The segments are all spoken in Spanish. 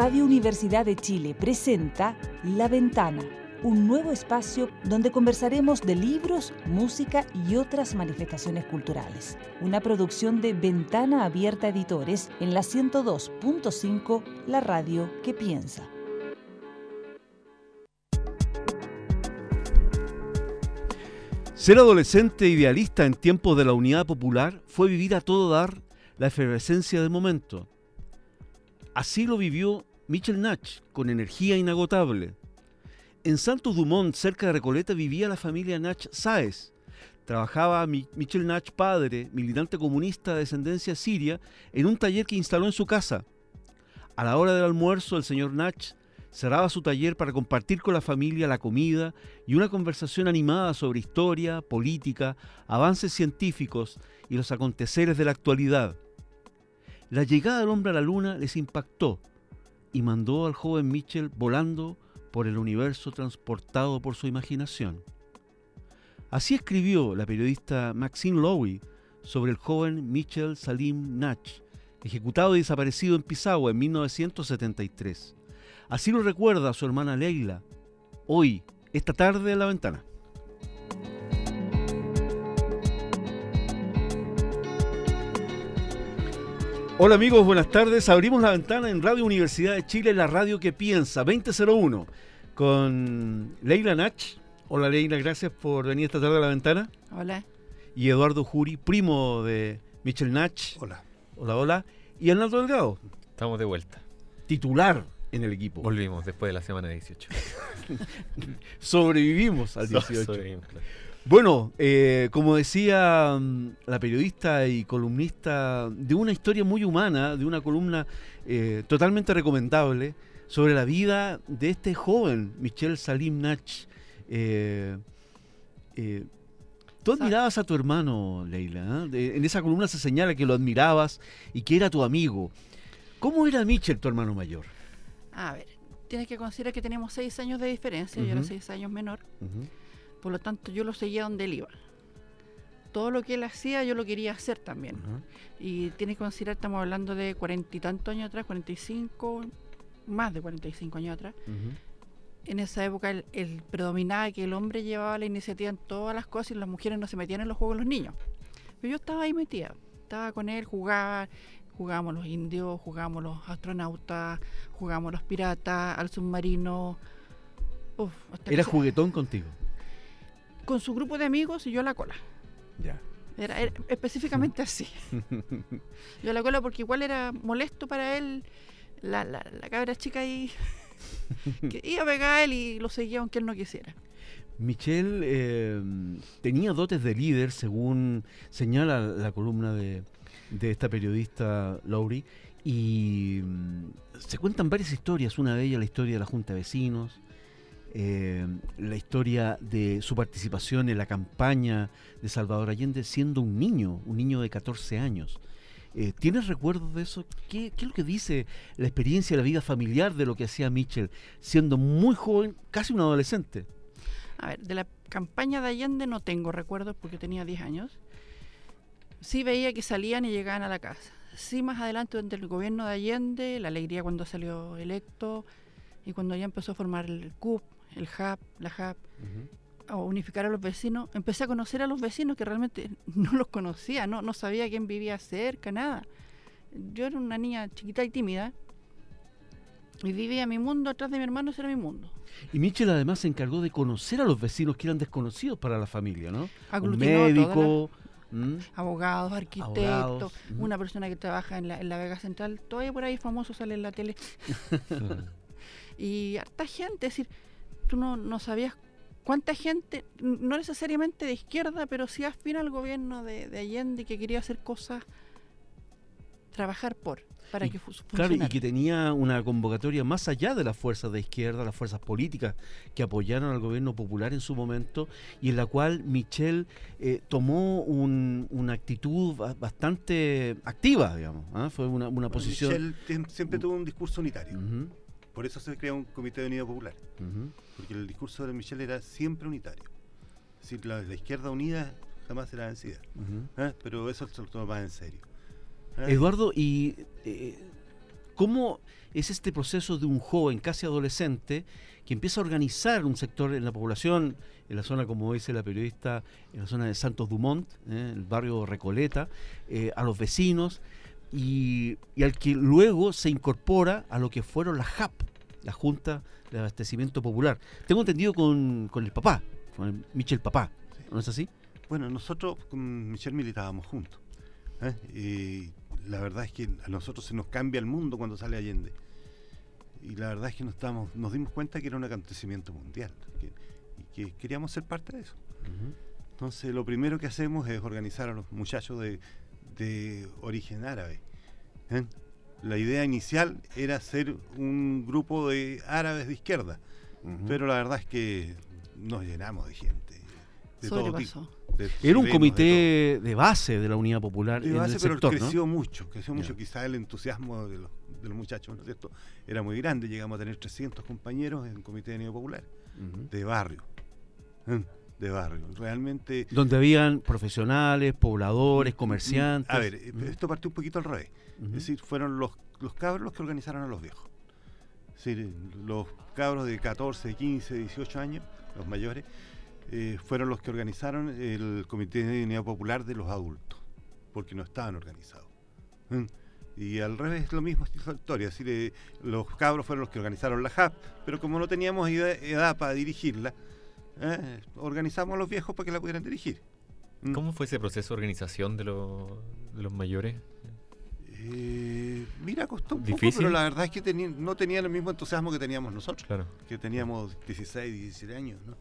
Radio Universidad de Chile presenta La Ventana, un nuevo espacio donde conversaremos de libros, música y otras manifestaciones culturales. Una producción de Ventana Abierta Editores en la 102.5, la radio que piensa. Ser adolescente idealista en tiempos de la Unidad Popular fue vivir a todo dar la efervescencia del momento. Así lo vivió Michel Nach, con energía inagotable. En Santos Dumont, cerca de Recoleta, vivía la familia Nach Sáez. Trabajaba Michel Nach padre, militante comunista de descendencia siria, en un taller que instaló en su casa. A la hora del almuerzo, el señor Nach cerraba su taller para compartir con la familia la comida y una conversación animada sobre historia, política, avances científicos y los aconteceres de la actualidad. La llegada del hombre a la luna les impactó y mandó al joven Michel volando por el universo transportado por su imaginación. Así escribió la periodista Maxine Lowy sobre el joven Michel Salim Nach, ejecutado y desaparecido en Pisagua en 1973. Así lo recuerda su hermana Leila, hoy, esta tarde en La Ventana. Hola amigos, buenas tardes. Abrimos La Ventana en Radio Universidad de Chile, la radio que piensa, 2001, con Leila Nach. Hola Leila, gracias por venir esta tarde a La Ventana. Hola. Y Eduardo Juri, primo de Michel Nach. Hola. Hola, hola. Y Arnaldo Delgado. Estamos de vuelta. Titular en el equipo. Volvimos después de la semana 18. Sobrevivimos al 18. Sobrevivimos, claro. Bueno, como decía la periodista y columnista de una historia muy humana, de una columna totalmente recomendable, sobre la vida de este joven, Michel Salim Nach. Tú admirabas a tu hermano, Leila, ¿eh? En esa columna se señala que lo admirabas y que era tu amigo. ¿Cómo era Michel, tu hermano mayor? A ver, tienes que considerar que tenemos 6 años de diferencia, yo era 6 años menor, por lo tanto yo lo seguía donde él iba. Todo lo que él hacía yo lo quería hacer también. Y tienes que considerar, estamos hablando de 40 y tantos años atrás, 45, más de 45 años atrás. En esa época el predominaba que el hombre llevaba la iniciativa en todas las cosas y las mujeres no se metían en los juegos de los niños. Pero yo estaba ahí metida, estaba con él, jugábamos los indios, jugábamos los astronautas, jugábamos los piratas, al submarino. ¿Era juguetón contigo? Con su grupo de amigos y yo a la cola. Ya. Era específicamente así. Yo a la cola porque igual era molesto para él, la cabra chica ahí, que iba a pegar a él y lo seguía aunque él no quisiera. Michel tenía dotes de líder, según señala la columna de esta periodista Lowry, y se cuentan varias historias. Una de ellas la historia de la Junta de Vecinos, la historia de su participación en la campaña de Salvador Allende siendo un niño de 14 años. ¿Tienes recuerdos de eso? ¿Qué es lo que dice la experiencia de la vida familiar de lo que hacía Michel siendo muy joven, casi un adolescente? A ver, de la campaña de Allende no tengo recuerdos porque tenía 10 años. Sí veía que salían y llegaban a la casa. Sí, más adelante durante el gobierno de Allende, la alegría cuando salió electo y cuando ya empezó a formar el CUP, el JAP, la JAP, a unificar a los vecinos, empecé a conocer a los vecinos que realmente no los conocía, no sabía quién vivía cerca, nada. Yo era una niña chiquita y tímida y vivía mi mundo, atrás de mi hermano ese era mi mundo. Y Michel además se encargó de conocer a los vecinos que eran desconocidos para la familia, ¿no? Aglutinó un médico, abogados, arquitectos, una persona que trabaja en la Vega Central, todavía por ahí famoso sale en la tele. Y harta gente, es decir, tú no sabías cuánta gente, no necesariamente de izquierda, pero sí afín al gobierno de Allende, que quería hacer cosas, trabajar para que funcionara. Claro, y que tenía una convocatoria más allá de las fuerzas de izquierda, las fuerzas políticas que apoyaron al gobierno popular en su momento, y en la cual Michel tomó una actitud bastante activa, digamos. Fue una posición... Michel siempre tuvo un discurso unitario. Por eso se crea un comité de unidad popular. Porque el discurso de Michel era siempre unitario. Es decir, la izquierda unida jamás será vencida. Pero eso se lo toma más en serio. Eduardo, y ¿Cómo es este proceso de un joven casi adolescente que empieza a organizar un sector en la población, en la zona, como dice la periodista, en la zona de Santos Dumont, el barrio Recoleta, a los vecinos, y al que luego se incorpora a lo que fueron las JAP, la Junta de Abastecimiento Popular? Tengo entendido con el papá, con el Michel Papá, ¿no es así? Bueno, nosotros con Michel militábamos juntos. Y la verdad es que a nosotros se nos cambia el mundo cuando sale Allende. Y la verdad es que nos dimos cuenta que era un acontecimiento mundial y que queríamos ser parte de eso. Entonces lo primero que hacemos es organizar a los muchachos de origen árabe. La idea inicial era ser un grupo de árabes de izquierda, pero la verdad es que nos llenamos de gente, de todo tipo. Era un comité de base de la Unidad Popular de en base, el pero sector, creció ¿no? mucho. Quizás el entusiasmo de los muchachos, ¿no es cierto?, era muy grande. Llegamos a tener 300 compañeros en el Comité de Unidad Popular, de barrio. De barrio, realmente. Donde habían profesionales, pobladores, comerciantes. A ver, esto partió un poquito al revés. Es decir, fueron los cabros los que organizaron a los viejos. Es decir, los cabros de 14, 15, 18 años, los mayores, fueron los que organizaron el Comité de Unidad Popular de los adultos, porque no estaban organizados. Y al revés, lo mismo historia, es decir, los cabros fueron los que organizaron la JAP, pero como no teníamos edad para dirigirla, organizamos a los viejos para que la pudieran dirigir. ¿Cómo fue ese proceso de organización de los mayores? Mira, costó un ¿Difícil? poco, pero la verdad es que no tenían el mismo entusiasmo que teníamos nosotros, Claro. que teníamos 16, 17 años, ¿no?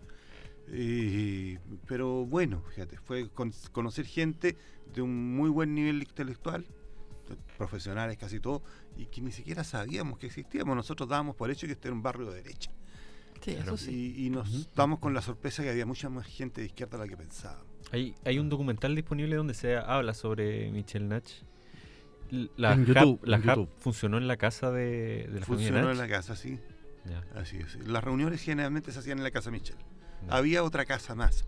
Pero bueno, fíjate, fue conocer gente de un muy buen nivel intelectual, profesionales casi todos, y que ni siquiera sabíamos que existíamos. Nosotros dábamos por hecho que este era un barrio de derecha. Sí, eso sí. Y nos damos con la sorpresa que había mucha más gente de izquierda de la que pensábamos. Hay un documental disponible donde se habla sobre Michel Nach. La En JAP YouTube. funcionó en la casa de la familia Funcionó Nach. en la casa, sí. Ya. Así es. Las reuniones generalmente se hacían en la casa Michel. Ya. Había otra casa más,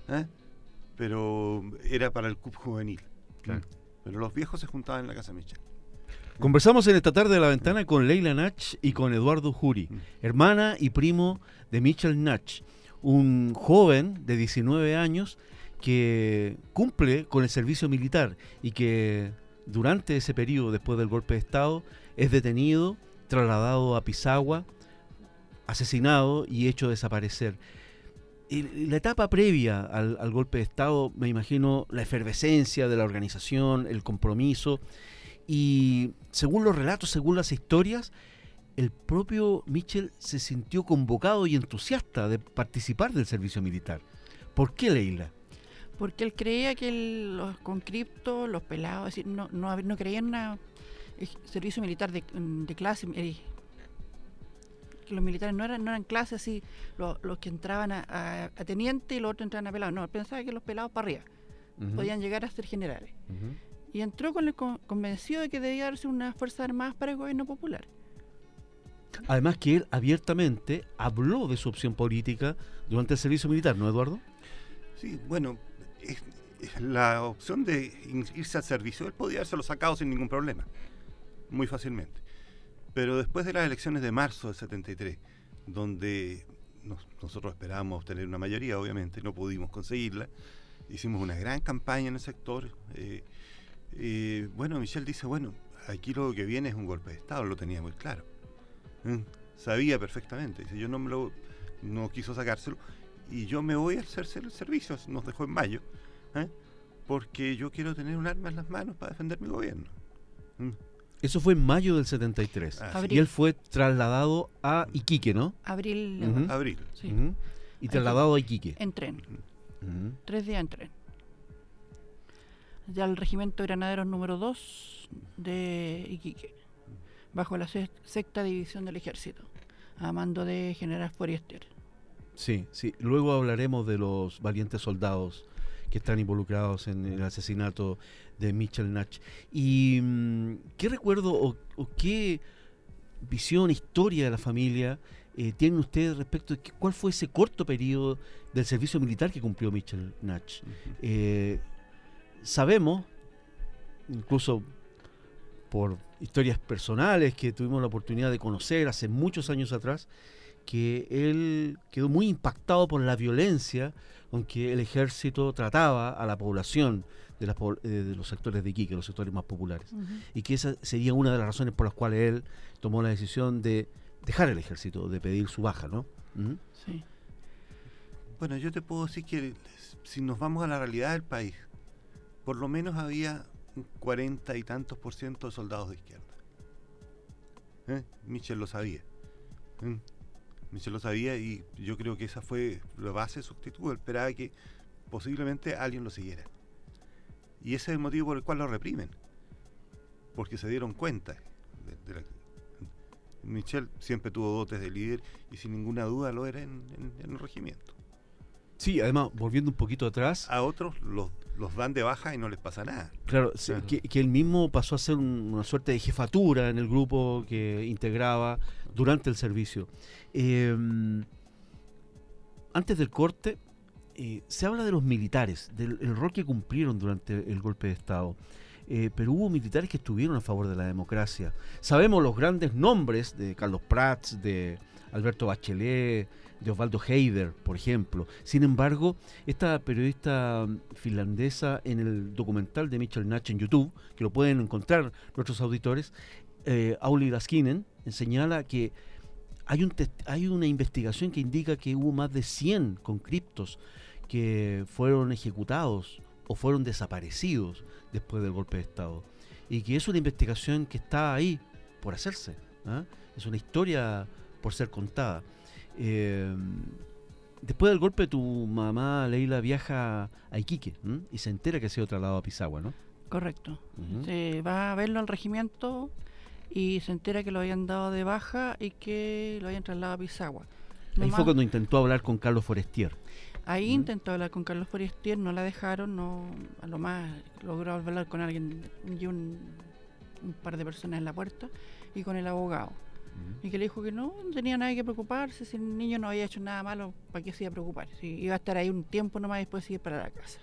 pero era para el CUP juvenil. Claro. Pero los viejos se juntaban en la casa Michel. Conversamos en esta tarde de la ventana con Leila Nach y con Eduardo Juri, hermana y primo de Michel Nach, un joven de 19 años que cumple con el servicio militar y que durante ese periodo, después del golpe de Estado, es detenido, trasladado a Pisagua, asesinado y hecho desaparecer. Y la etapa previa al golpe de Estado, me imagino la efervescencia de la organización, el compromiso, y según los relatos, según las historias, el propio Michel se sintió convocado y entusiasta de participar del servicio militar. ¿Por qué, Leila? Porque él creía que los conscriptos, los pelados, es decir, no creían en servicio militar de clase. Que los militares no eran clases así, los que entraban a teniente y los otros entraban a pelados. No, pensaba que los pelados para arriba podían llegar a ser generales. Y entró convencido de que debía darse unas fuerzas armadas para el gobierno popular. Además que él abiertamente habló de su opción política durante el servicio militar, ¿no, Eduardo? Sí, bueno, la opción de irse al servicio, él podía habérselo sacado sin ningún problema, muy fácilmente. Pero después de las elecciones de marzo del 73, donde nosotros esperábamos obtener una mayoría, obviamente, no pudimos conseguirla, hicimos una gran campaña en el sector. Bueno, Michel dice, bueno, aquí lo que viene es un golpe de Estado, lo tenía muy claro. Sabía perfectamente, dice, yo no quiso sacárselo, y yo me voy a hacerse el servicio, nos dejó en mayo, porque yo quiero tener un arma en las manos para defender mi gobierno. Eso fue en mayo del 73. Abril. Y él fue trasladado a Iquique, ¿no? Abril. Abril. Sí. Y trasladado a Iquique. En tren. 3 días en tren. Ya el regimiento de granaderos número 2 de Iquique, bajo la 6ª división del ejército, a mando de general Forestier. Sí. Luego hablaremos de los valientes soldados que están involucrados en el asesinato de Michel Nach. ¿Y qué recuerdo o qué visión, historia de la familia tienen ustedes respecto de cuál fue ese corto periodo del servicio militar que cumplió Michel Nach? Sabemos, incluso por historias personales que tuvimos la oportunidad de conocer hace muchos años atrás, que él quedó muy impactado por la violencia con que el ejército trataba a la población de los sectores de Iquique, los sectores más populares. Y que esa sería una de las razones por las cuales él tomó la decisión de dejar el ejército, de pedir su baja, ¿no? Sí. Bueno, yo te puedo decir que si nos vamos a la realidad del país, por lo menos había un 40 y tantos % de soldados de izquierda. Michel lo sabía. Michel lo sabía, y yo creo que esa fue la base de su actitud. Él esperaba que posiblemente alguien lo siguiera. Y ese es el motivo por el cual lo reprimen. Porque se dieron cuenta. Michel siempre tuvo dotes de líder y sin ninguna duda lo era en el regimiento. Sí, además, volviendo un poquito atrás... A otros los dan de baja y no les pasa nada. Claro, que él mismo pasó a ser una suerte de jefatura en el grupo que integraba durante el servicio. Antes del corte, se habla de los militares, del rol que cumplieron durante el golpe de Estado. Pero hubo militares que estuvieron a favor de la democracia. Sabemos los grandes nombres de Carlos Prats, de Alberto Bachelet, de Osvaldo Heider, por ejemplo. Sin embargo, esta periodista finlandesa, en el documental de Michel Nats en YouTube, que lo pueden encontrar nuestros auditores, Auli Laskinen, señala que hay una investigación que indica que hubo más de 100 conscriptos que fueron ejecutados o fueron desaparecidos después del golpe de Estado, y que es una investigación que está ahí por hacerse, ¿eh? Es una historia por ser contada. Después del golpe, tu mamá Leila viaja a Iquique, y se entera que ha sido trasladado a Pisagua, ¿no? Correcto. Se va a verlo al regimiento y se entera que lo habían dado de baja y que lo habían trasladado a Pisagua. Ahí fue cuando intentó hablar con Carlos Forestier. Ahí intentó hablar con Carlos Forestier, no la dejaron, a lo más logró hablar con alguien y un par de personas en la puerta y con el abogado. Y que le dijo que no tenía nada que preocuparse, si el niño no había hecho nada malo, ¿para qué se iba a preocupar? Si iba a estar ahí un tiempo nomás y después se iba para la casa.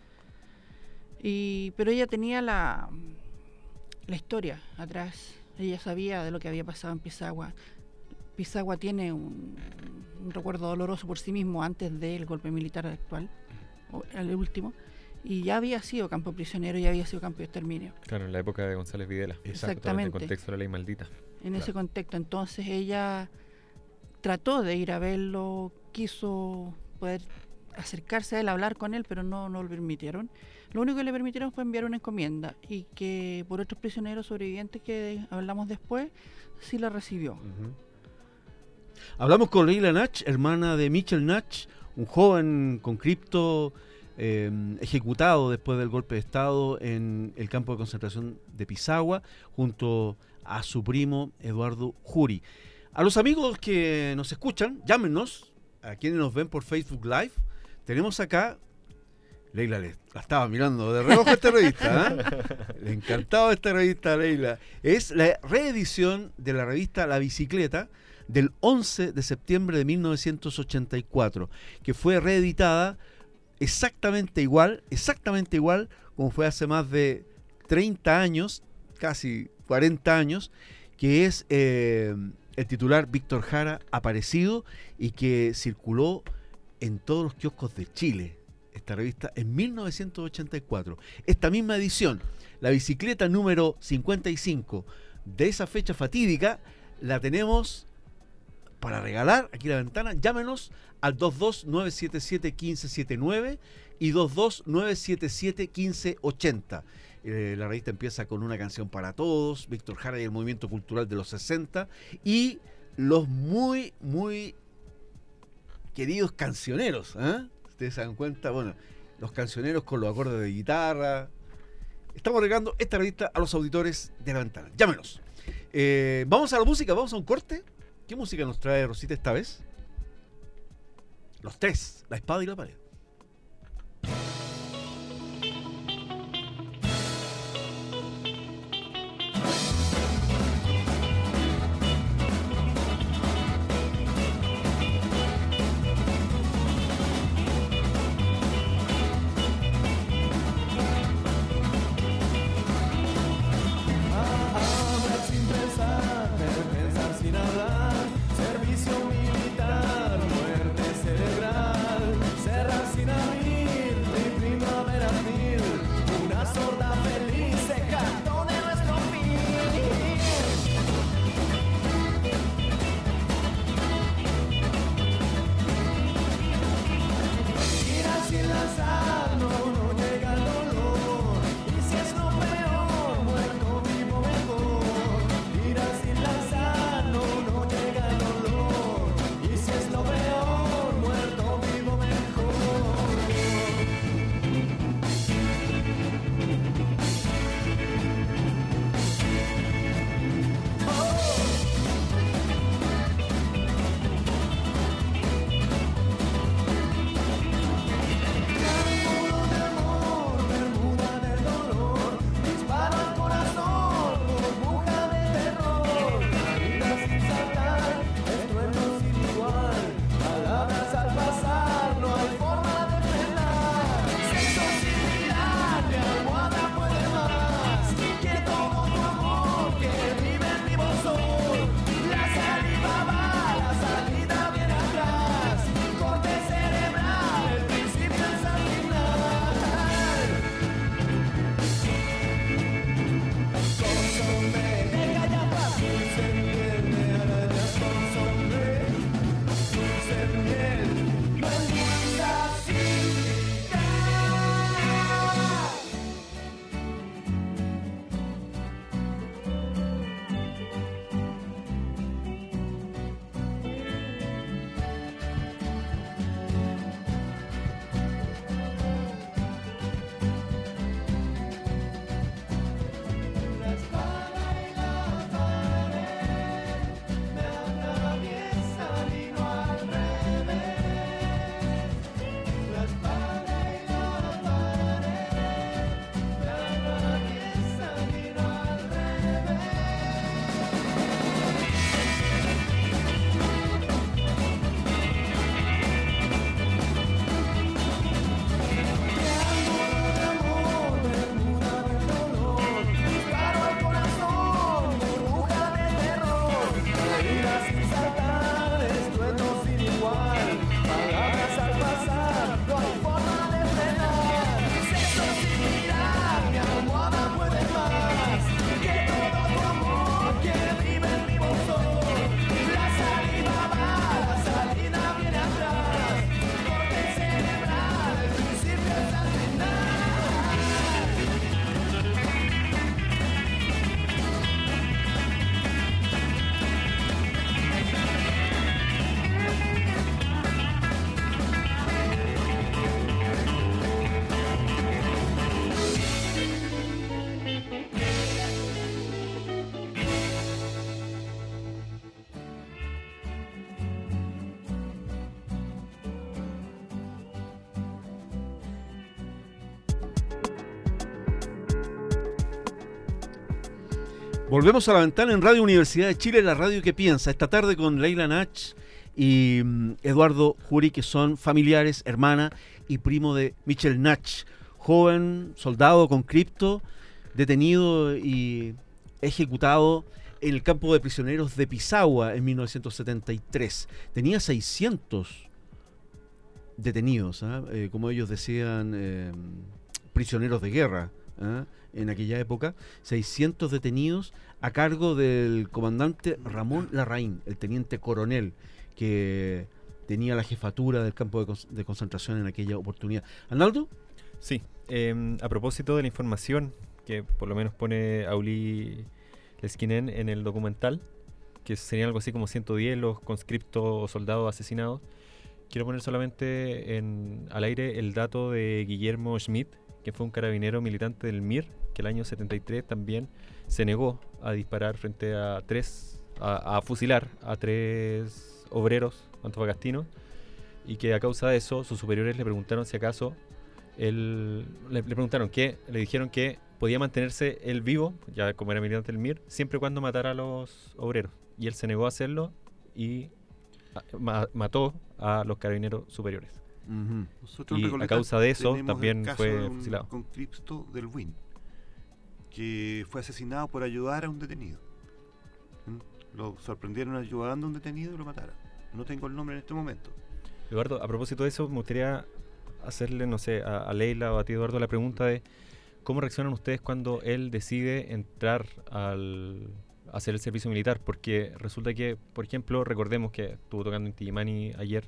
Pero ella tenía la historia atrás, ella sabía de lo que había pasado en Pisagua. Pisagua tiene un recuerdo doloroso por sí mismo antes del golpe militar actual, o el último, y ya había sido campo prisionero, ya había sido campo de exterminio. Claro, en la época de González Videla. Exactamente. En el contexto de la ley maldita. En ese contexto, entonces ella trató de ir a verlo, quiso poder acercarse a él, hablar con él, pero no lo permitieron. Lo único que le permitieron fue enviar una encomienda, y que por otros prisioneros sobrevivientes que hablamos después, sí la recibió. Hablamos con Leila Nats, hermana de Michel Nats, un joven conscripto ejecutado después del golpe de Estado en el campo de concentración de Pisagua, junto a su primo Eduardo Juri. A los amigos que nos escuchan, llámenos, a quienes nos ven por Facebook Live. Tenemos acá, Leila la estaba mirando de reojo esta revista, le encantaba esta revista a Leila. Es la reedición de la revista La Bicicleta del 11 de septiembre de 1984, que fue reeditada exactamente igual como fue hace más de 30 años, casi 40 años, que es el titular Víctor Jara Aparecido, y que circuló en todos los kioscos de Chile, esta revista, en 1984. Esta misma edición, La Bicicleta número 55 de esa fecha fatídica, la tenemos para regalar aquí en la ventana. Llámenos al 22-977-1579 y 22-977-1580. La revista empieza con una canción para todos, Víctor Jara y el movimiento cultural de los 60, y los muy, muy queridos cancioneros, ustedes se dan cuenta, bueno, los cancioneros con los acordes de guitarra. Estamos regalando esta revista a los auditores de la ventana. Llámenos. Vamos a la música, vamos a un corte. ¿Qué música nos trae Rosita esta vez? Los Tres, La Espada y la Pared. Abre Volvemos a la ventana en Radio Universidad de Chile, la radio que piensa. Esta tarde con Leila Nach y Eduardo Jury, que son familiares, hermana y primo de Michel Nach, joven soldado con cripto, detenido y ejecutado en el campo de prisioneros de Pisagua en 1973. Tenía 600 detenidos, como ellos decían, prisioneros de guerra, en aquella época, 600 detenidos a cargo del comandante Ramón Larraín, el teniente coronel que tenía la jefatura del campo de concentración en aquella oportunidad. ¿Arnaldo? Sí, a propósito de la información que por lo menos pone Auli Leskinen en el documental, que serían algo así como 110 los conscriptos o soldados asesinados, quiero poner solamente al aire el dato de Guillermo Schmidt, que fue un carabinero militante del MIR, que el año 73 también se negó a disparar frente a a fusilar a 3 obreros antofagastinos, y que a causa de eso sus superiores le preguntaron si acaso le dijeron que podía mantenerse él vivo, ya como era militante del MIR, siempre y cuando matara a los obreros, y él se negó a hacerlo y mató a los carabineros superiores. Nosotros y a causa de eso también fue fusilado. Con Cripto del Win, que fue asesinado por ayudar a un detenido. Lo sorprendieron ayudando a un detenido y lo mataron. No tengo el nombre en este momento. Eduardo, a propósito de eso, me gustaría hacerle, no sé, a Leila o a ti, Eduardo, la pregunta de cómo reaccionan ustedes cuando él decide entrar a hacer el servicio militar, porque resulta que, por ejemplo, recordemos que estuvo tocando en Tillimani ayer,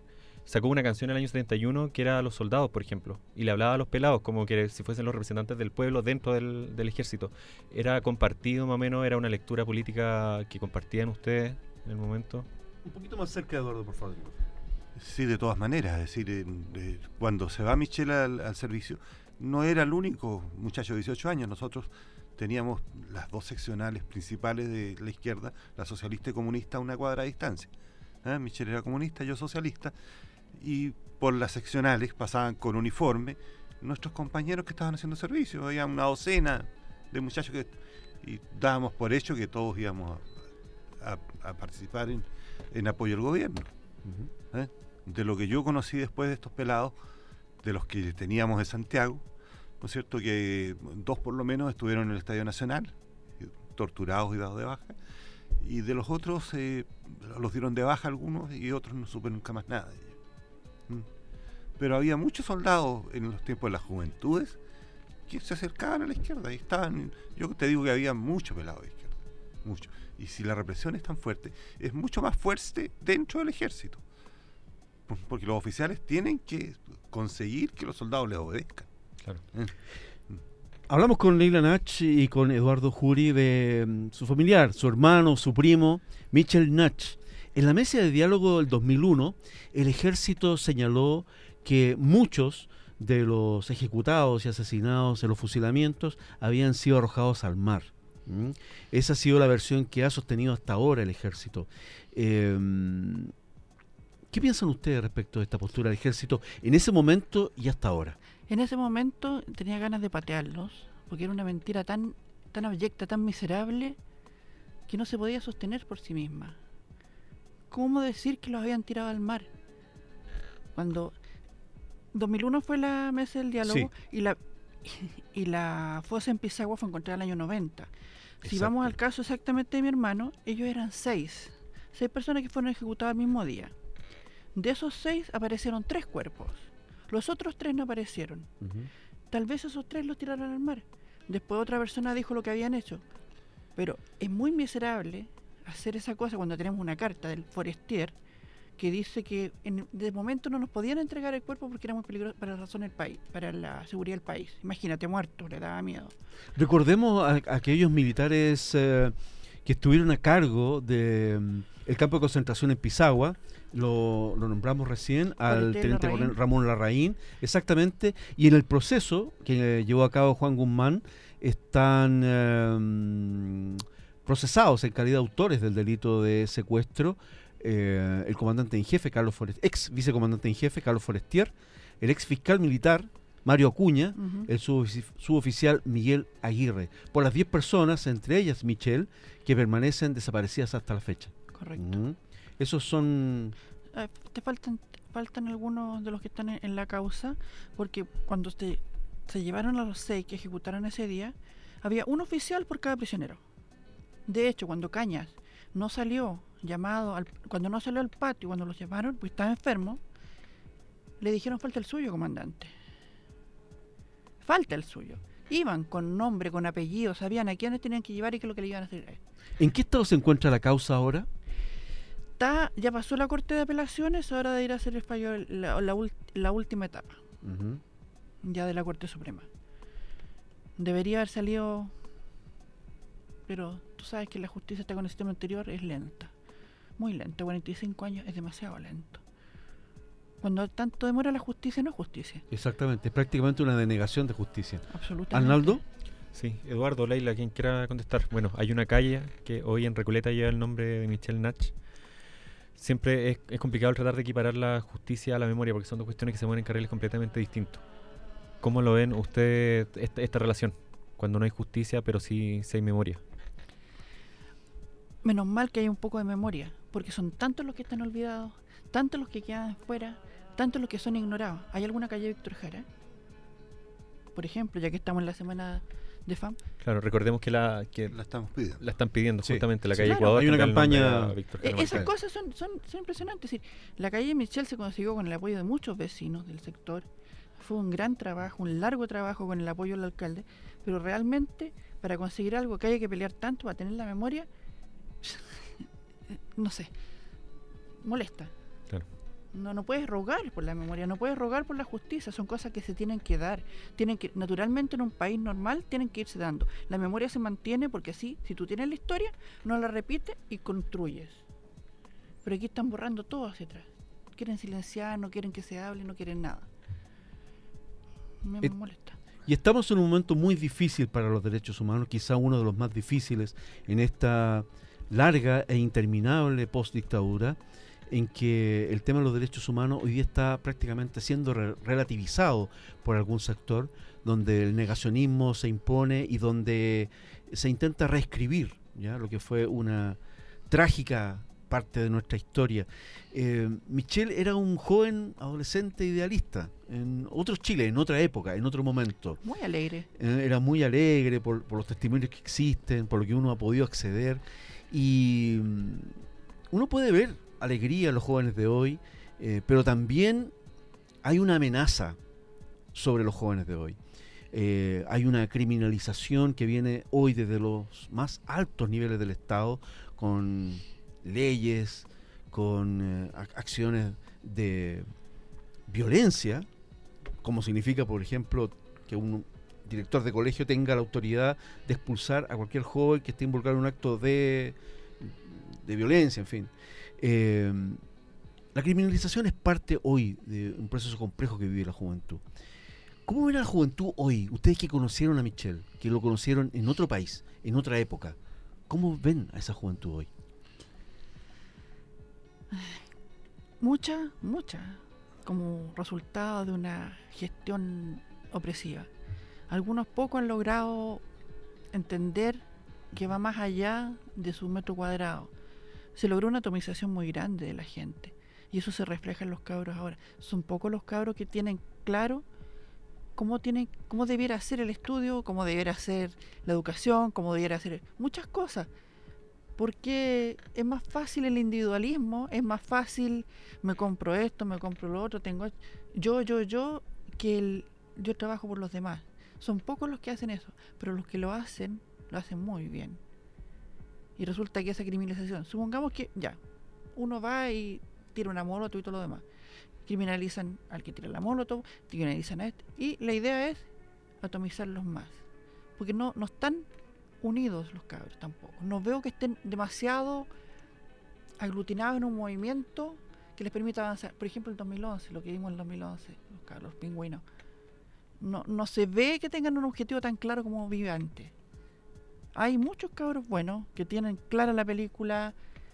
sacó una canción en el año 71 que era a los soldados, por ejemplo, y le hablaba a los pelados como que si fuesen los representantes del pueblo dentro del ejército. ¿Era compartido más o menos? ¿Era una lectura política que compartían ustedes en el momento? Un poquito más cerca, Eduardo, por favor. Sí, de todas maneras, es decir, cuando se va Michel al servicio, no era el único muchacho de 18 años. Nosotros teníamos las dos seccionales principales de la izquierda, la socialista y comunista, a una cuadra de distancia. Michel era comunista, yo socialista, y por las seccionales pasaban con uniforme nuestros compañeros que estaban haciendo servicio. Había una docena de muchachos y dábamos por hecho que todos íbamos a participar en apoyo al gobierno. Uh-huh. De lo que yo conocí después de estos pelados, de los que teníamos en Santiago, ¿no es cierto?, que 2 por lo menos estuvieron en el Estadio Nacional, torturados y dados de baja, y de los otros los dieron de baja algunos y otros no supe nunca más nada de ellos. Pero había muchos soldados en los tiempos de las juventudes que se acercaban a la izquierda y estaban. Yo te digo que había muchos pelados de izquierda, mucho. Y si la represión es tan fuerte, es mucho más fuerte dentro del ejército, porque los oficiales tienen que conseguir que los soldados les obedezcan. Claro. Hablamos con Leila Nach y con Eduardo Jury de su familiar, su hermano, su primo, Michel Nach. En la mesa de diálogo del 2001, el ejército señaló que muchos de los ejecutados y asesinados en los fusilamientos habían sido arrojados al mar. Esa ha sido la versión que ha sostenido hasta ahora el ejército. ¿Qué piensan ustedes respecto de esta postura del ejército en ese momento y hasta ahora? En ese momento tenía ganas de patearlos, porque era una mentira tan abyecta, tan miserable, que no se podía sostener por sí misma. ¿Cómo decir que los habían tirado al mar? Cuando 2001 fue la mesa del diálogo, sí, y la fosa en Pisagua fue encontrada en el año 90. Si vamos al caso exactamente de mi hermano, ellos eran 6 personas que fueron ejecutadas el mismo día. De esos 6 aparecieron 3 cuerpos. Los otros 3 no aparecieron. Uh-huh. Tal vez esos 3 los tiraron al mar. Después otra persona dijo lo que habían hecho. Pero es muy miserable hacer esa cosa cuando tenemos una carta del Forestier que dice que de momento no nos podían entregar el cuerpo porque era muy peligroso para la razón del país, para la seguridad del país. Imagínate, muerto, le daba miedo. Recordemos a aquellos militares que estuvieron a cargo del campo de concentración en Pisagua. Lo nombramos recién al teniente coronel Ramón Larraín, exactamente, y en el proceso que llevó a cabo Juan Guzmán están procesados en calidad de autores del delito de secuestro el comandante en jefe, ex vicecomandante en jefe, Carlos Forestier, el ex fiscal militar, Mario Acuña, uh-huh, el suboficial Miguel Aguirre, por las 10 personas, entre ellas Michel, que permanecen desaparecidas hasta la fecha. Correcto. Uh-huh. Esos son... te faltan algunos de los que están en la causa, porque cuando se llevaron a los 6 que ejecutaron ese día, había un oficial por cada prisionero. De hecho, cuando Cañas no salió cuando no salió al patio, cuando los llevaron, pues estaba enfermo, le dijeron: falta el suyo, comandante. Falta el suyo. Iban con nombre, con apellido, sabían a quiénes tenían que llevar y qué es lo que le iban a hacer. ¿En qué estado se encuentra la causa ahora? Ya pasó la Corte de Apelaciones, ahora de ir a hacer el fallo la última etapa, uh-huh, ya de la Corte Suprema. Debería haber salido, pero tú sabes que la justicia está con el sistema anterior, es lenta, muy lenta. 45 años es demasiado lento. Cuando tanto demora la justicia, no es justicia. Exactamente, es prácticamente una denegación de justicia. Absolutamente. ¿Arnaldo? Sí, Eduardo, Leila, quien quiera contestar. Bueno, hay una calle que hoy en Recoleta lleva el nombre de Michel Nach. Siempre es complicado el tratar de equiparar la justicia a la memoria, porque son dos cuestiones que se mueven en carriles completamente distintos. ¿Cómo lo ven ustedes esta relación? Cuando no hay justicia, pero sí hay memoria. Menos mal que hay un poco de memoria, porque son tantos los que están olvidados, tantos los que quedan fuera, tantos los que son ignorados. ¿Hay alguna calle Víctor Jara? Por ejemplo, ya que estamos en la semana de FAM. Claro, recordemos que la estamos pidiendo. La están pidiendo, sí, justamente la calle, claro, Ecuador. Hay una campaña. Esas cosas son impresionantes. Es decir, la calle Michel se consiguió con el apoyo de muchos vecinos del sector. Fue un gran trabajo, un largo trabajo con el apoyo del alcalde, pero realmente para conseguir algo que haya que pelear tanto, para tener la memoria, no sé, molesta. Claro. No puedes rogar por la memoria, no puedes rogar por la justicia, son cosas que se tienen que dar, naturalmente en un país normal tienen que irse dando. La memoria se mantiene porque así, si tú tienes la historia, no la repites y construyes. Pero aquí están borrando todo hacia atrás. Quieren silenciar, no quieren que se hable, no quieren nada. Me molesta. Y estamos en un momento muy difícil para los derechos humanos, quizá uno de los más difíciles en esta larga e interminable postdictadura, en que el tema de los derechos humanos hoy día está prácticamente siendo relativizado por algún sector, donde el negacionismo se impone y donde se intenta reescribir, ¿ya?, lo que fue una trágica parte de nuestra historia. Michel era un joven adolescente idealista en otro Chile, en otra época, en otro momento. Muy alegre. Era muy alegre por los testimonios que existen, por lo que uno ha podido acceder, y uno puede ver alegría en los jóvenes de hoy, pero también hay una amenaza sobre los jóvenes de hoy. Hay una criminalización que viene hoy desde los más altos niveles del Estado, con leyes, con acciones de violencia, como significa, por ejemplo, que un director de colegio tenga la autoridad de expulsar a cualquier joven que esté involucrado en un acto de violencia, en fin. La criminalización es parte hoy de un proceso complejo que vive la juventud. ¿Cómo ven a la juventud hoy? Ustedes que conocieron a Michel, que lo conocieron en otro país, en otra época, ¿cómo ven a esa juventud hoy? Mucha, como resultado de una gestión opresiva. Algunos pocos han logrado entender que va más allá de su metro cuadrado. Se logró una atomización muy grande de la gente y eso se refleja en los cabros ahora. Son pocos los cabros que tienen claro cómo debiera ser el estudio, cómo debiera ser la educación, cómo debiera ser muchas cosas. Porque es más fácil el individualismo, es más fácil me compro esto, me compro lo otro, tengo yo, que yo trabajo por los demás. Son pocos los que hacen eso, pero los que lo hacen muy bien. Y resulta que esa criminalización, supongamos que ya, uno va y tira una molotov y todo lo demás. Criminalizan al que tira la molotov, criminalizan a este, y la idea es atomizarlos más. Porque no están unidos los cabros tampoco. No veo que estén demasiado aglutinados en un movimiento que les permita avanzar. Por ejemplo, el 2011, lo que vimos en el 2011, los cabros, los pingüinos. No se ve que tengan un objetivo tan claro como vive antes. Hay muchos cabros buenos que tienen clara la película,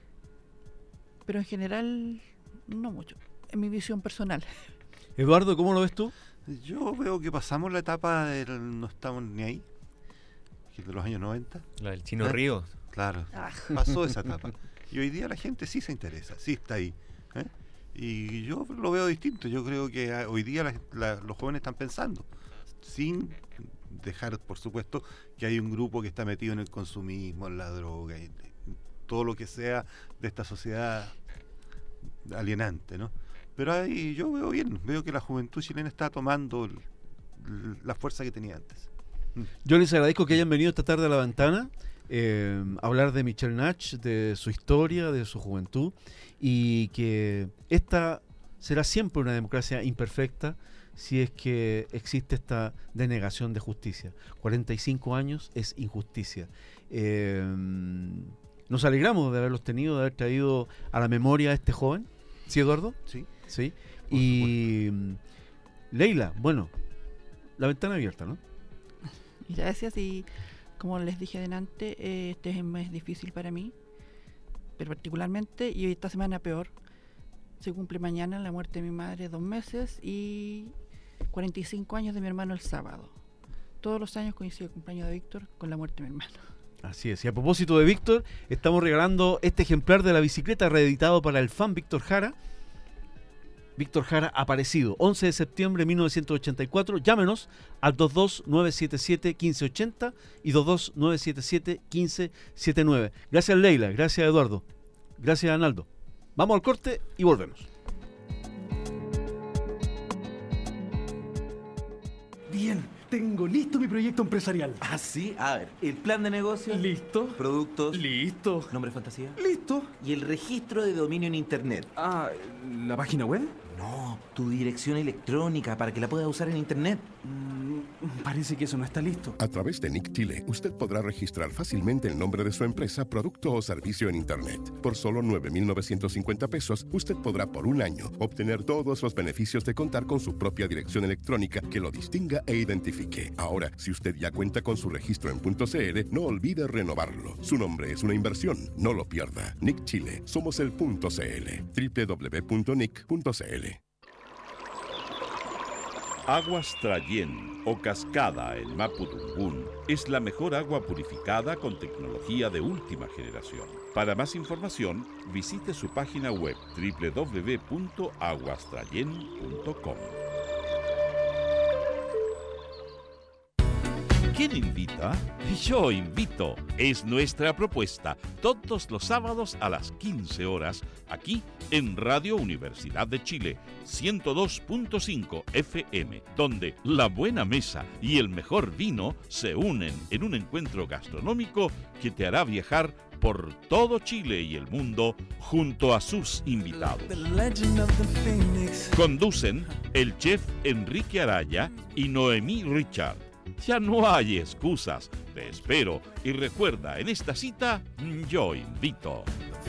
pero en general no mucho. En mi visión personal. Eduardo, ¿cómo lo ves tú? Yo veo que pasamos la etapa del no estamos ni ahí, que es de los años 90. La del Chino Río. Claro, pasó esa etapa. Y hoy día la gente sí se interesa, sí está ahí. Y yo lo veo distinto. Yo creo que hoy día los jóvenes están pensando, sin dejar, por supuesto, que hay un grupo que está metido en el consumismo, en la droga, y todo lo que sea de esta sociedad alienante, ¿no? Pero ahí yo veo que la juventud chilena está tomando la fuerza que tenía antes. Yo les agradezco que hayan venido esta tarde a La Ventana, hablar de Michel Nach, de su historia, de su juventud, y que esta será siempre una democracia imperfecta si es que existe esta denegación de justicia. 45 años es injusticia. Nos alegramos de haberlos tenido, de haber traído a la memoria a este joven. ¿Sí, Eduardo? Sí. Sí. Y Leila, bueno, la ventana abierta, ¿no? Gracias, y como les dije adelante, este es un mes difícil para mí, pero particularmente, y esta semana peor. Se cumple mañana la muerte de mi madre, 2 meses, y 45 años de mi hermano el sábado. Todos los años coincide el cumpleaños de Víctor con la muerte de mi hermano. Así es, y a propósito de Víctor, estamos regalando este ejemplar de la bicicleta reeditado para el fan Víctor Jara. Víctor Jara aparecido, 11 de septiembre de 1984. Llámenos al 22977-1580 y 22977-1579. Gracias, Leila, gracias, Eduardo, gracias, Analdo. Vamos al corte y volvemos. Bien, Tengo listo mi proyecto empresarial. Ah, sí. A ver, el plan de negocio. Listo. Productos. Listo. Nombre fantasía. Listo. Y el registro de dominio en internet. Ah, ¿la página web? No, tu dirección electrónica para que la puedas usar en internet. Parece que eso no está listo. A través de Nick Chile, usted podrá registrar fácilmente el nombre de su empresa, producto o servicio en Internet. Por solo 9.950 pesos, usted podrá por un año obtener todos los beneficios de contar con su propia dirección electrónica que lo distinga e identifique. Ahora, si usted ya cuenta con su registro en .cl, no olvide renovarlo. Su nombre es una inversión, no lo pierda. Nick Chile, somos el .cl. www.nick.cl. Aguas Trayén o Cascada en Mapudungún es la mejor agua purificada con tecnología de última generación. Para más información, visite su página web www.aguastrayen.com. ¿Quién invita? Yo invito. Es nuestra propuesta todos los sábados a las 15 horas aquí en Radio Universidad de Chile 102.5 FM, donde la buena mesa y el mejor vino se unen en un encuentro gastronómico que te hará viajar por todo Chile y el mundo junto a sus invitados. Conducen el chef Enrique Araya y Noemí Richard. Ya no hay excusas, te espero y recuerda, en esta cita, yo invito.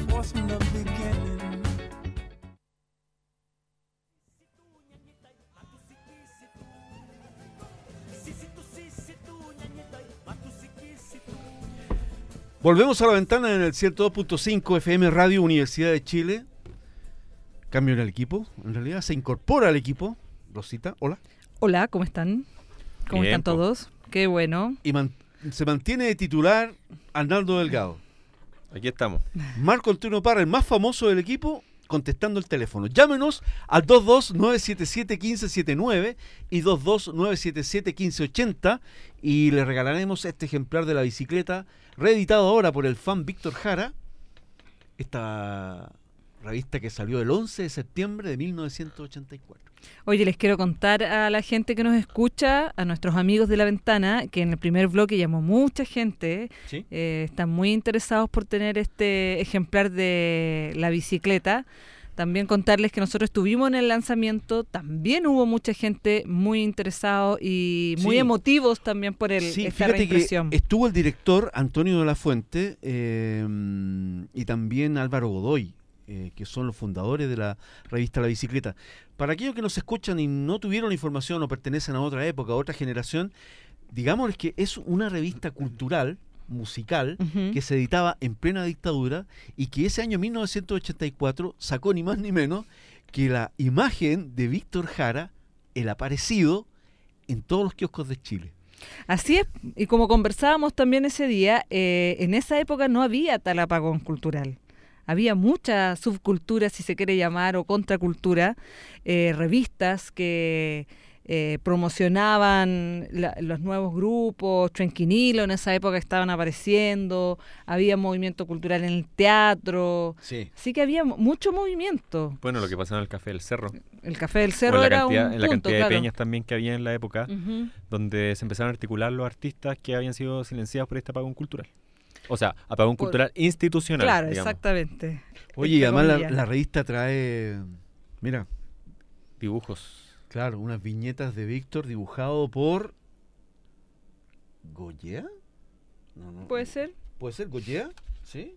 Volvemos a la ventana en el 102.5 FM Radio Universidad de Chile. Cambio en el equipo, en realidad se incorpora al equipo. Rosita, hola. Hola, ¿cómo están? ¿Cómo Bien, están todos? Qué bueno. Y se mantiene de titular Arnaldo Delgado. Aquí estamos. Marco Antonio Parra, el más famoso del equipo, contestando el teléfono. Llámenos al 22-977-1579 y 22-977-1580 y le regalaremos este ejemplar de la bicicleta, reeditado ahora por el fan Víctor Jara. Esta revista que salió el 11 de septiembre de 1984. Oye, les quiero contar a la gente que nos escucha, a nuestros amigos de La Ventana, que en el primer bloque llamó mucha gente. ¿Sí? Están muy interesados por tener este ejemplar de la bicicleta. También contarles que nosotros estuvimos en el lanzamiento, también hubo mucha gente muy interesado y muy emotivos también por esta reimpresión. Que estuvo el director Antonio de la Fuente y también Álvaro Godoy, que son los fundadores de la revista La Bicicleta. Para aquellos que nos escuchan y no tuvieron la información o pertenecen a otra época, a otra generación, digámosles que es una revista cultural, musical, que se editaba en plena dictadura y que ese año 1984 sacó ni más ni menos que la imagen de Víctor Jara, el aparecido, en todos los kioscos de Chile. Así es, y como conversábamos también ese día, en esa época no había tal apagón cultural. Había mucha subcultura, si se quiere llamar, o contracultura, revistas que promocionaban los nuevos grupos, Trenquinilo en esa época estaban apareciendo, había movimiento cultural en el teatro, sí. Así que había mucho movimiento. Bueno, lo que pasaba en el Café del Cerro. El Café del Cerro era un punto, en la cantidad claro, de peñas también que había en la época, donde se empezaron a articular los artistas que habían sido silenciados por este apagón cultural. O sea, apagón cultural institucional. Claro, digamos. Exactamente. Oye, y además la revista trae, mira, dibujos. Claro, unas viñetas de Víctor dibujado por ¿Goya? No. ¿Puede ser? ¿Puede ser Goya? ¿Sí?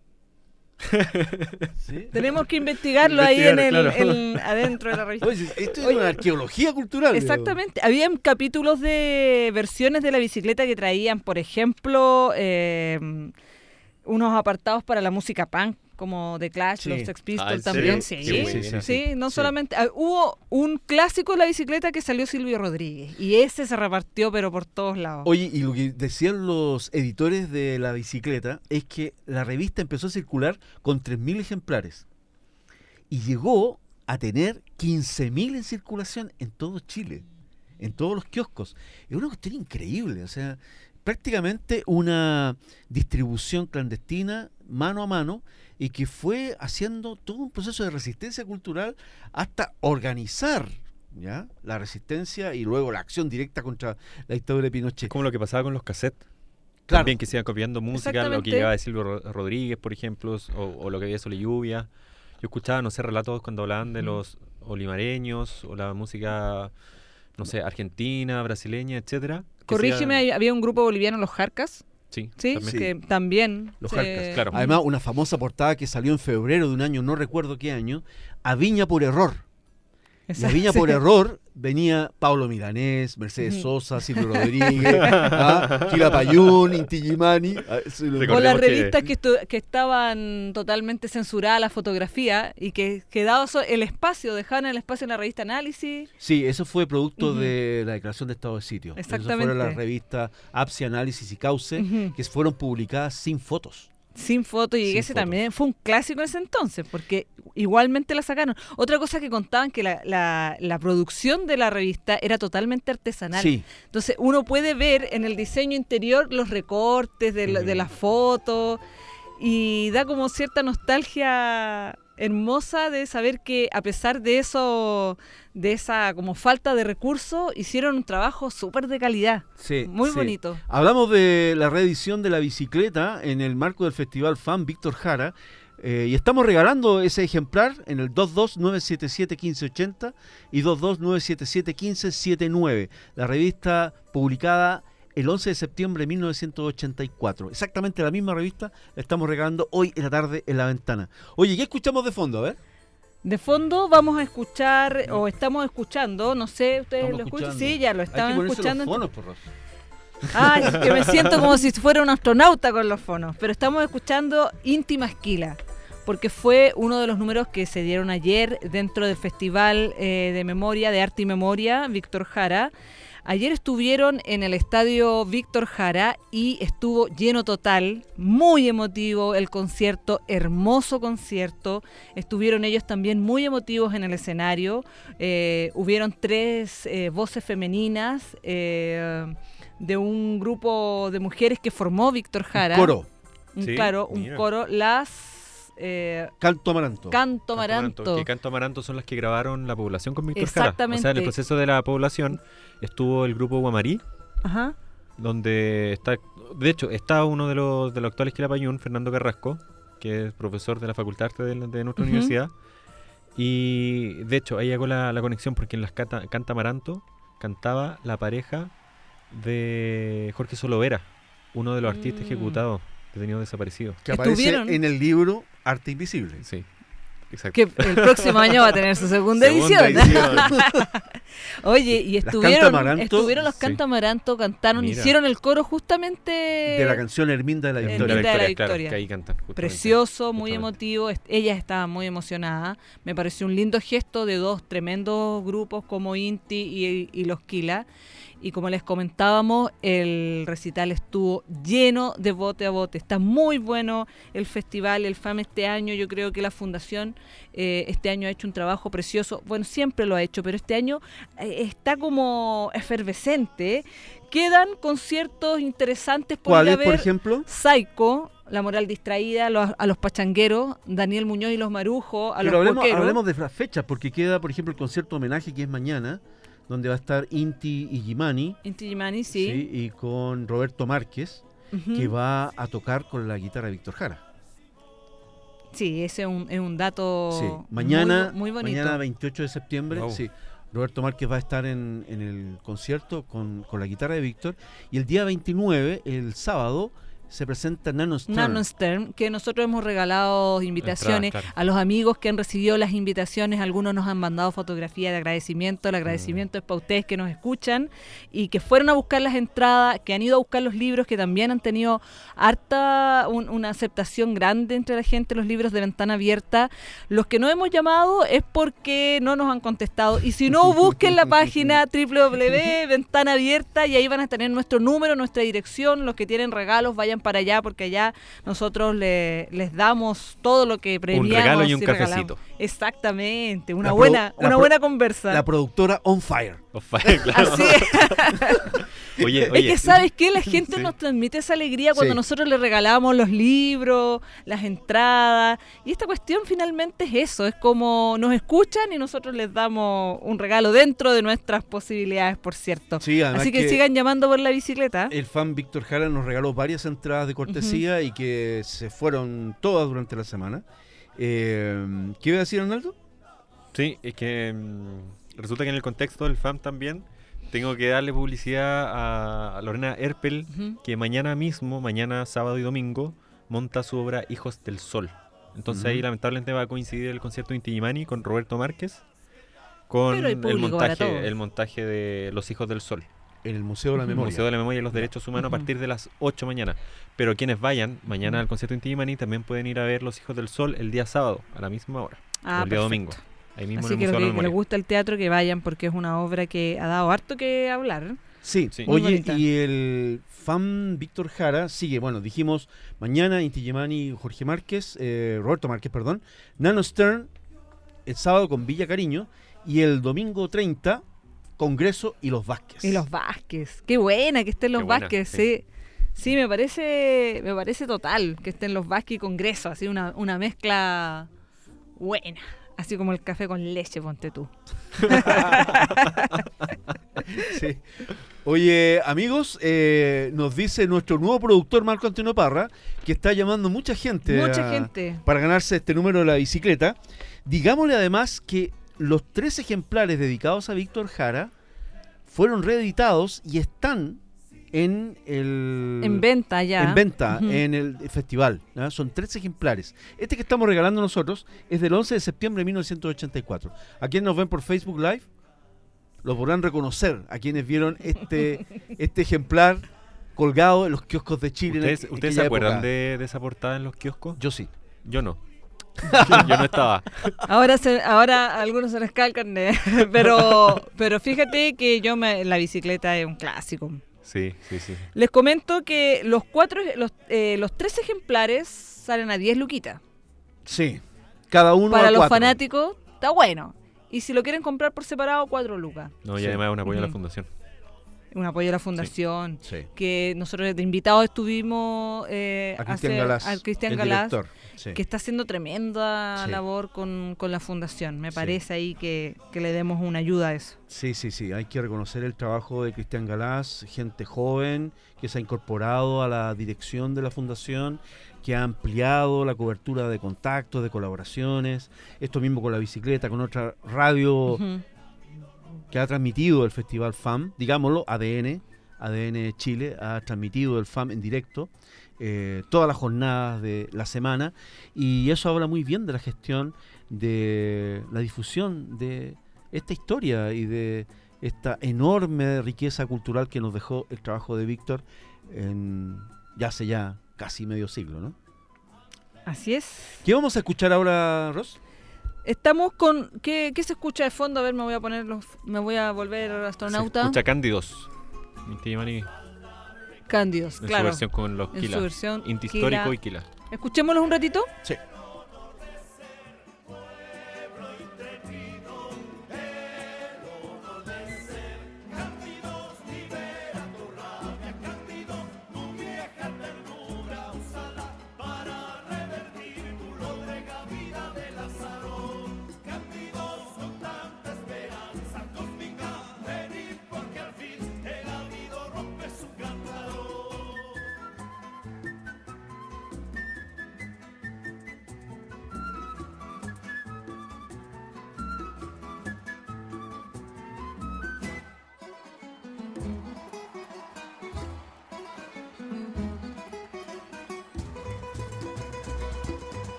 ¿Sí? Tenemos que investigarlo ahí en claro. adentro de la revista. Oye, esto es una arqueología cultural. Exactamente. Habían capítulos de versiones de la bicicleta que traían, por ejemplo, unos apartados para la música punk, como The Clash, los Sex Pistols también. Sí, no solamente. Hubo un clásico de la bicicleta que salió Silvio Rodríguez y ese se repartió pero por todos lados. Oye, y lo que decían los editores de la bicicleta es que la revista empezó a circular con 3.000 ejemplares y llegó a tener 15.000 en circulación en todo Chile, en todos los kioscos. Es una cuestión increíble, o sea, prácticamente una distribución clandestina, mano a mano, y que fue haciendo todo un proceso de resistencia cultural hasta organizar ¿ya? La resistencia y luego la acción directa contra la dictadura de Pinochet. Es como lo que pasaba con los cassettes. Claro. También que se iban copiando música, lo que llevaba de Silvio Rodríguez, por ejemplo, o lo que había Sol y Lluvia. Yo escuchaba, no sé, relatos cuando hablaban de los olimareños o la música, no sé, argentina, brasileña, etcétera. Corrígeme, había un grupo boliviano, los Jarcas. Sí, que también los Jarcas, claro. Además, una famosa portada que salió en febrero de un año, no recuerdo qué año, A Viña por Error. Y A Viña por Error venía Pablo Milanés, Mercedes Sosa, Silvio Rodríguez, Quilapayún, Inti Illimani. O las revistas que estaban totalmente censuradas la fotografía y que quedaba el espacio, dejaban el espacio en la revista Análisis. Sí, eso fue producto de la declaración de estado de sitio. Exactamente. Eso fueron las revistas APSI, Análisis y Cauce, que fueron publicadas sin fotos. Sin foto, y ese también fue un clásico en ese entonces, porque igualmente la sacaron. Otra cosa que contaban que la producción de la revista era totalmente artesanal. Sí. Entonces uno puede ver en el diseño interior los recortes de las fotos y da como cierta nostalgia hermosa de saber que a pesar de eso, de esa como falta de recursos, hicieron un trabajo súper de calidad. Sí, muy bonito. Hablamos de la reedición de la bicicleta en el marco del Festival Fan Víctor Jara, y estamos regalando ese ejemplar en el 229771580 y 229771579, la revista publicada el 11 de septiembre de 1984. Exactamente la misma revista la estamos regalando hoy en la tarde en La Ventana. Oye, ¿qué escuchamos de fondo? A ver. De fondo vamos a escuchar, o estamos escuchando, no sé, ¿ustedes lo escuchan? Sí, ya lo estaban escuchando. Los fonos, porros. Ay, es que me siento como si fuera un astronauta con los fonos. Pero estamos escuchando Inti Masquila, porque fue uno de los números que se dieron ayer dentro del Festival de Memoria, de Arte y Memoria, Víctor Jara. Ayer estuvieron en el estadio Víctor Jara y estuvo lleno total, muy emotivo el concierto, hermoso concierto. Estuvieron ellos también muy emotivos en el escenario. Hubieron 3 voces femeninas de un grupo de mujeres que formó Víctor Jara. Un coro. Un coro. Las... Canto Amaranto. Canto Amaranto. Que Canto Amaranto son las que grabaron La Población con Víctor Jara. Exactamente. O sea, en el proceso de La Población estuvo el grupo Guamarí, ajá, donde está, de hecho, está uno de los actuales Quilapayún, Fernando Carrasco, que es profesor de la Facultad de Arte de nuestra universidad. Y de hecho, ahí hago la conexión porque en las Canta Amaranto cantaba la pareja de Jorge Solovera, uno de los artistas ejecutados, detenido desaparecido. Que aparece en el libro Arte Invisible. Sí, exacto. Que el próximo año va a tener su segunda edición. Oye, y estuvieron los Canta Amaranto, cantaron, hicieron el coro justamente de la canción Herminda de la Victoria. Claro, que ahí cantan. Precioso, muy emotivo. Ellas estaban muy emocionadas. Me pareció un lindo gesto de 2 tremendos grupos como Inti y los Quila. Y como les comentábamos, el recital estuvo lleno de bote a bote. Está muy bueno el festival, el FAM este año. Yo creo que la Fundación este año ha hecho un trabajo precioso. Bueno, siempre lo ha hecho, pero este año está como efervescente. Quedan conciertos interesantes. ¿Cuáles, por ejemplo? Psycho, La Moral Distraída, a los Pachangueros, Daniel Muñoz y los Marujos, los Coqueros. Hablemos de las fechas, porque queda, por ejemplo, el concierto homenaje que es mañana, donde va a estar Inti Illimani, sí, y con Roberto Márquez, que va a tocar con la guitarra de Víctor Jara. Sí, ese es un dato mañana, muy bonito. Mañana 28 de septiembre, sí, Roberto Márquez va a estar en el concierto con la guitarra de Víctor, y el día 29, el sábado, se presenta Nano Stern, que nosotros hemos regalado invitaciones a los amigos que han recibido las invitaciones. Algunos nos han mandado fotografías de agradecimiento. El agradecimiento es para ustedes que nos escuchan y que fueron a buscar las entradas, que han ido a buscar los libros, que también han tenido una aceptación grande entre la gente, los libros de Ventana Abierta. Los que no hemos llamado es porque no nos han contestado, y si no, busquen la página www.ventana abierta y ahí van a tener nuestro número, nuestra dirección. Los que tienen regalos, vayan para allá, porque allá nosotros les damos todo lo que premiamos. Un regalo y un regalamos. Cafecito. Exactamente, una buena conversa. La productora On Fire. On Fire, claro. Así es. Oye, es que, ¿sabes qué? La gente Sí. nos transmite esa alegría cuando Sí. nosotros le regalamos los libros, las entradas. Y esta cuestión finalmente es eso. Es como nos escuchan y nosotros les damos un regalo dentro de nuestras posibilidades, por cierto. Sí, además Así que sigan llamando por la bicicleta. El fan Víctor Jara nos regaló varias entradas de cortesía y que se fueron todas durante la semana. ¿Qué iba a decir, Arnaldo? Sí, es que resulta que en el contexto del FAM también tengo que darle publicidad a Lorena Erpel, que mañana mismo, mañana sábado y domingo, monta su obra Hijos del Sol. Entonces ahí lamentablemente va a coincidir el concierto de Inti Illimani con Roberto Márquez, con Pero hay público para todo. el montaje de Los Hijos del Sol. En el Museo de la El Memoria. Museo de la Memoria y los Derechos Humanos a partir de las 8 mañana. Pero quienes vayan mañana al concierto de Inti Illimani también pueden ir a ver Los Hijos del Sol el día sábado, a la misma hora. O el día Perfecto. domingo. Ahí mismo Así en que el Museo de los la que Memoria. les gusta el teatro que vayan porque es una obra que ha dado harto que hablar. Sí, Sí. Muy oye, bonita. y el fan Víctor Jara sigue, bueno, dijimos mañana Inti Illimani, Jorge Márquez, Roberto Márquez, perdón, Nano Stern, el sábado con Villa Cariño, y el domingo 30, Congreso y Los Vázquez. Y los Vázquez. Qué buena que estén los Qué buena, Vázquez, sí. sí. Me parece total que estén los Vázquez y Congreso, así una mezcla buena. Así como el café con leche, ponte tú. Sí. Oye, amigos, nos dice nuestro nuevo productor Marco Antonio Parra, que está llamando mucha gente, para ganarse este número de la bicicleta. Digámosle además que los 3 ejemplares dedicados a Víctor Jara fueron reeditados y están en venta ya. En venta, Ujú. en el festival. ¿no? Son 3 ejemplares. Este que estamos regalando nosotros es del 11 de septiembre de 1984. A quienes nos ven por Facebook Live, lo podrán reconocer. A quienes vieron este ejemplar colgado en los kioscos de Chile. ¿Ustedes se acuerdan de esa portada en los kioscos? Yo sí. Yo no. Yo no estaba. Ahora a algunos se les cae el carnet. pero fíjate que la bicicleta es un clásico. Sí. Les comento que los 3 ejemplares salen a 10 luquitas. Sí. Cada uno Para a los 4. fanáticos está bueno. Y si lo quieren comprar por separado, 4 lucas. No, y Sí. además es un apoyo a la Ujú. fundación. Un apoyo a la fundación. Sí. Que nosotros de invitados estuvimos A Cristian Galás. al Cristian el Galás, director. Sí. que está haciendo tremenda Sí. labor con la fundación. Me Sí. parece ahí que le demos una ayuda a eso. Sí. Hay que reconocer el trabajo de Cristian Galás, gente joven que se ha incorporado a la dirección de la fundación, que ha ampliado la cobertura de contactos, de colaboraciones. Esto mismo con la bicicleta, con otra radio Ujú. que ha transmitido el Festival FAM, digámoslo, ADN Chile, ha transmitido el FAM en directo todas las jornadas de la semana, y eso habla muy bien de la gestión, de la difusión de esta historia y de esta enorme riqueza cultural que nos dejó el trabajo de Víctor hace ya casi medio siglo, ¿no? Así es. ¿Qué vamos a escuchar ahora, Ros? Estamos con... ¿Qué se escucha de fondo? A ver, me voy a volver astronauta. Se escucha Cándidos. Inti Illimani Cándidos, en claro. su versión con los En Quila. su versión Inti Quila. Histórico y Quila. Escuchémoslos un ratito. Sí.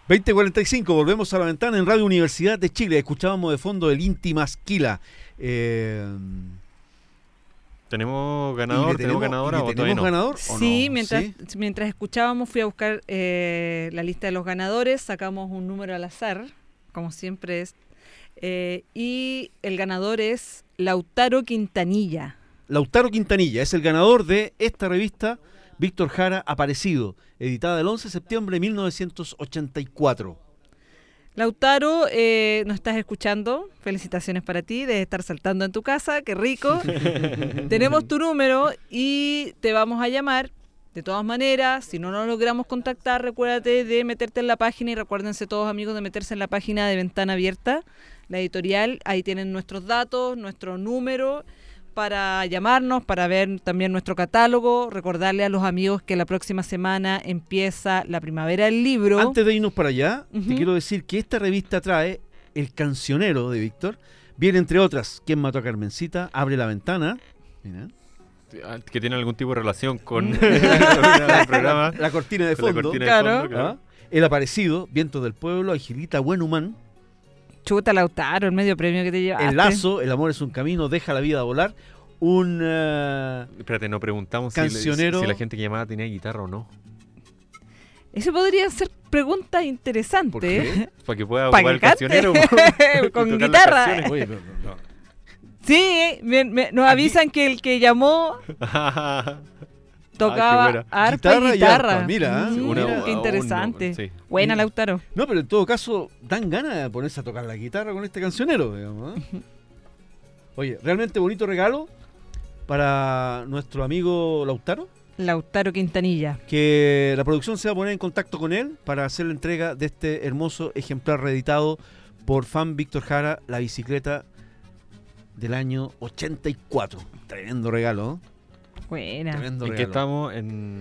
20:45, volvemos a La Ventana en Radio Universidad de Chile. Escuchábamos de fondo el Inti Masquila. ¿Tenemos ganador? ¿Tenemos ganadora o todavía no? ¿Ganador? Sí, ¿O no? mientras escuchábamos fui a buscar la lista de los ganadores, sacamos un número al azar, como siempre es, y el ganador es Lautaro Quintanilla. Lautaro Quintanilla es el ganador de esta revista Víctor Jara Aparecido, editada el 11 de septiembre de 1984. Lautaro, nos estás escuchando, felicitaciones para ti, debes estar saltando en tu casa, qué rico. Tenemos tu número y te vamos a llamar. De todas maneras, si no nos logramos contactar, recuérdate de meterte en la página y recuérdense todos amigos de meterse en la página de Ventana Abierta, la editorial, ahí tienen nuestros datos, nuestro número para llamarnos, para ver también nuestro catálogo, recordarle a los amigos que la próxima semana empieza la primavera del libro. Antes de irnos para allá, te quiero decir que esta revista trae El Cancionero de Víctor, viene entre otras ¿Quién mató a Carmencita?, Abre la ventana, mira, que tiene algún tipo de relación con el programa. La cortina de fondo, claro. El Aparecido, Vientos del Pueblo, Angelita Buenhuman, Chuta, Lautaro, el medio premio que te llevaste. El Lazo, El amor es un camino, Deja la vida volar. Espérate, no preguntamos cancionero. Si la gente que llamaba tenía guitarra o no. Eso podría ser preguntas interesantes. ¿Por qué? Para que pueda jugar el cancionero. Con guitarra. Oye, no. Sí, nos avisan que el que llamó tocaba arpa y guitarra. Arpa, mira, qué interesante. Sí. Buena, Lautaro. No, pero en todo caso, dan ganas de ponerse a tocar la guitarra con este cancionero, digamos, ¿eh? Oye, realmente bonito regalo para nuestro amigo Lautaro Quintanilla. Que la producción se va a poner en contacto con él para hacer la entrega de este hermoso ejemplar reeditado por Fan Víctor Jara, la bicicleta del año 84. Tremendo regalo, ¿eh? Buena. ¿En qué estamos?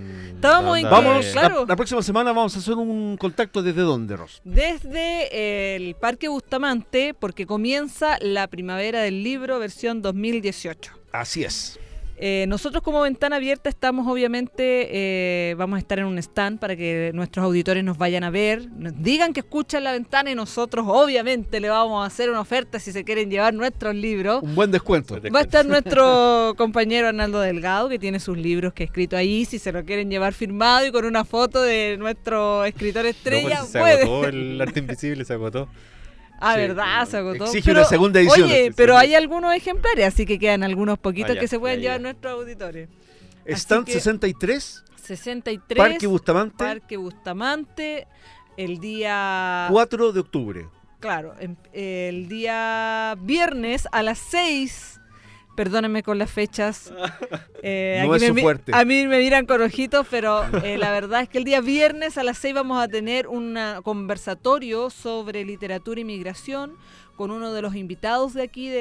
Claro. La próxima semana vamos a hacer un contacto. ¿Desde dónde, Ros? Desde el Parque Bustamante, porque comienza la primavera del libro versión 2018. Así es. Nosotros como Ventana Abierta estamos obviamente, vamos a estar en un stand para que nuestros auditores nos vayan a ver, nos digan que escuchan La Ventana y nosotros obviamente le vamos a hacer una oferta si se quieren llevar nuestros libros. Un buen descuento. Va a estar nuestro compañero Arnaldo Delgado, que tiene sus libros que ha escrito ahí, si se lo quieren llevar firmado y con una foto de nuestro escritor estrella. No, pues se agotó el arte invisible, se agotó. Ah, sí, verdad, se agotó. Exige una segunda edición. Oye, pero hay algunos ejemplares, así que quedan algunos poquitos ya, que se pueden llevar ya. nuestros auditores. Stand 63. 63. Parque Bustamante. El día 4 de octubre. Claro, el día viernes a las 6. Perdónenme con las fechas. No es fuerte. A mí me miran con ojitos, pero la verdad es que el día viernes a las 6 vamos a tener un conversatorio sobre literatura y migración con uno de los invitados de aquí,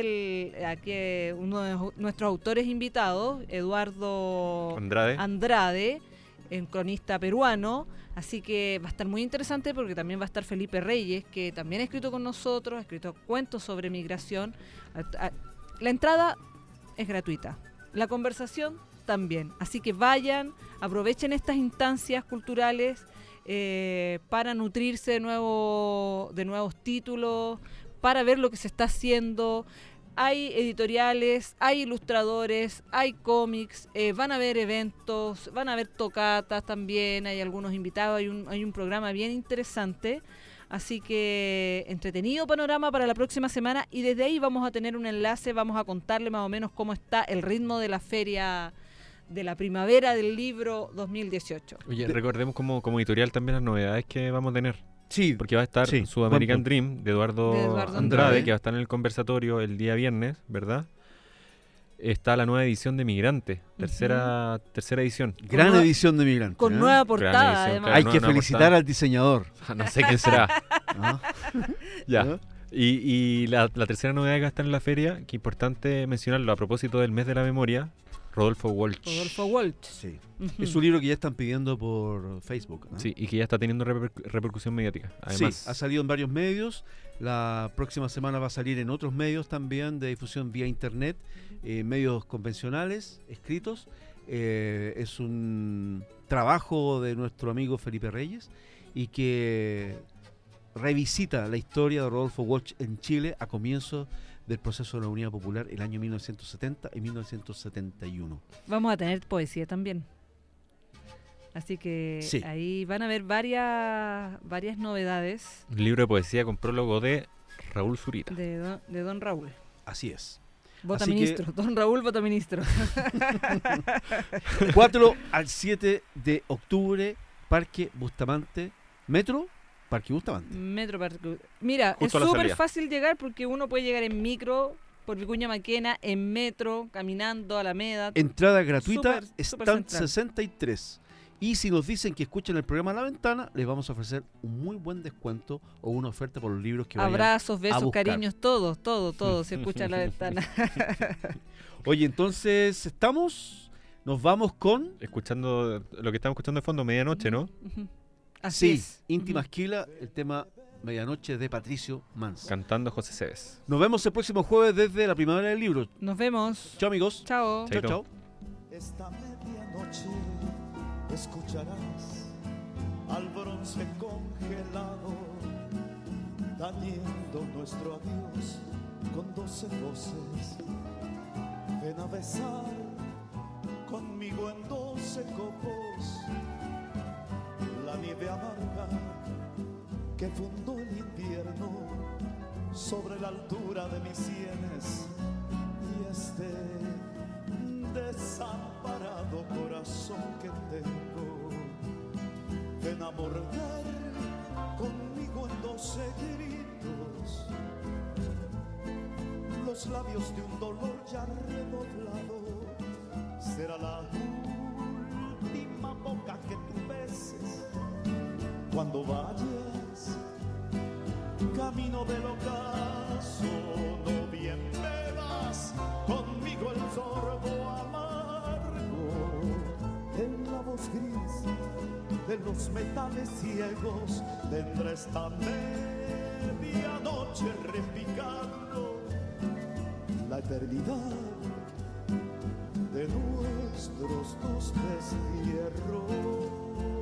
uno de nuestros autores invitados, Eduardo Andrade, un cronista peruano. Así que va a estar muy interesante porque también va a estar Felipe Reyes, que también ha escrito con nosotros, ha escrito cuentos sobre migración. La entrada es gratuita, la conversación también, así que vayan, aprovechen estas instancias culturales para nutrirse de nuevos títulos, para ver lo que se está haciendo. Hay editoriales, hay ilustradores, hay cómics, van a haber eventos, van a haber tocatas también, hay algunos invitados, hay un programa bien interesante. Así que entretenido panorama para la próxima semana y desde ahí vamos a tener un enlace, vamos a contarle más o menos cómo está el ritmo de la feria de la primavera del libro 2018. Oye, recordemos como editorial también las novedades que vamos a tener. Sí. Porque va a estar Sudamerican Dream de Eduardo Andrade, que va a estar en el conversatorio el día viernes, ¿verdad? Está la nueva edición de Migrante, tercera edición. Gran edición de Migrante. Con nueva portada, edición, además. Hay que felicitar al diseñador. No sé quién será. Ya. Y la tercera novedad que va a estar en la feria, que es importante mencionarlo a propósito del mes de la memoria, Rodolfo Walsh. Sí. Es un libro que ya están pidiendo por Facebook, ¿no? Sí, y que ya está teniendo repercusión mediática. Además, sí, ha salido en varios medios. La próxima semana va a salir en otros medios también de difusión vía internet, medios convencionales, escritos. Es un trabajo de nuestro amigo Felipe Reyes y que revisita la historia de Rodolfo Walsh en Chile a comienzos del proceso de la Unidad Popular el año 1970 y 1971. Vamos a tener poesía también. Así que sí, ahí van a haber varias novedades. Un libro de poesía con prólogo de Raúl Zurita. De don Raúl. Así es. Vota Así ministro. Don Raúl vota ministro. 4 al 7 de octubre, Parque Bustamante. ¿Metro? Parque Bustamante. Metro Parque. Mira, Justo es a la súper salida. fácil llegar porque uno puede llegar en micro, por Vicuña Maquena, en metro, caminando, Alameda. Entrada gratuita, Súper stand central. 63. Y si nos dicen que escuchen el programa La Ventana, les vamos a ofrecer un muy buen descuento o una oferta por los libros que vayan Abrazos, a besos, buscar. cariños, todo se escucha en La Ventana. Oye, entonces nos vamos con... Escuchando lo que estamos escuchando de fondo, Medianoche, ¿no? Así sí, es. Íntima Esquila, el tema Medianoche de Patricio Mans. Cantando José Cebes. Nos vemos el próximo jueves desde la Primavera del Libro. Nos vemos. Chao, amigos. Chao. Chao, chao. Esta medianoche escucharás al bronce congelado tañendo nuestro adiós con 12 voces. Ven a besar conmigo en 12 copos la nieve amarga que fundó el invierno sobre la altura de mis sienes y este desamparado corazón que tengo. Ven a morder conmigo en 12 gritos los labios de un dolor ya redoblado. Será la última boca que tú beses cuando vayas camino del ocaso. No bien bebas conmigo el sorbo amargo en la voz gris de los metales ciegos. Tendrá esta medianoche repicando la eternidad de nuestros dos destierros.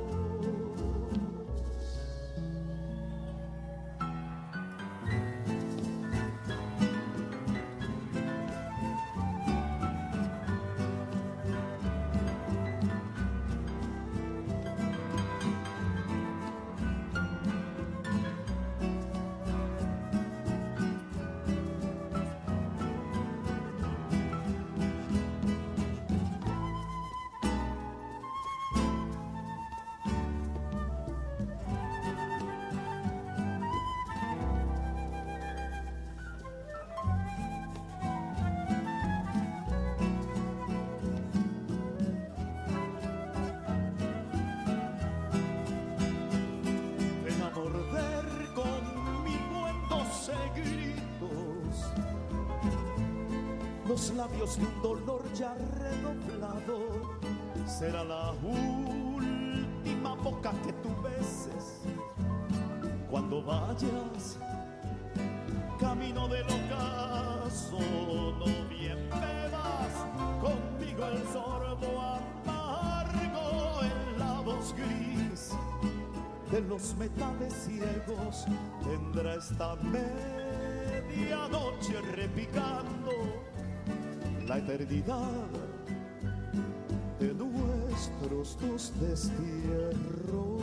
Los labios de un dolor ya redoblado. Será la última boca que tú beses cuando vayas camino del ocaso. No bien bebas conmigo el sorbo amargo en la voz gris de los metales ciegos. Tendrá esta medianoche repicando la eternidad de nuestros dos destierros.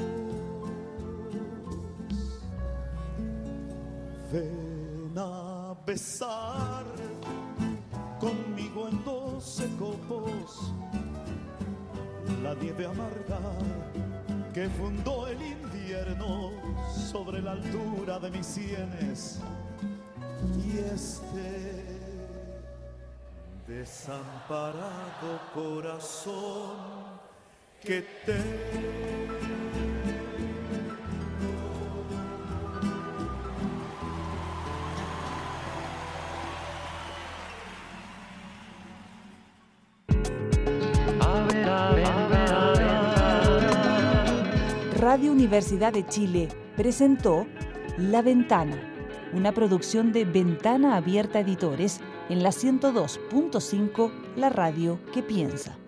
Ven a besar conmigo en 12 copos la nieve amarga que fundó el invierno sobre la altura de mis sienes y este desamparado corazón que Radio Universidad de Chile presentó La Ventana, una producción de Ventana Abierta Editores en la 102.5, la radio que piensa.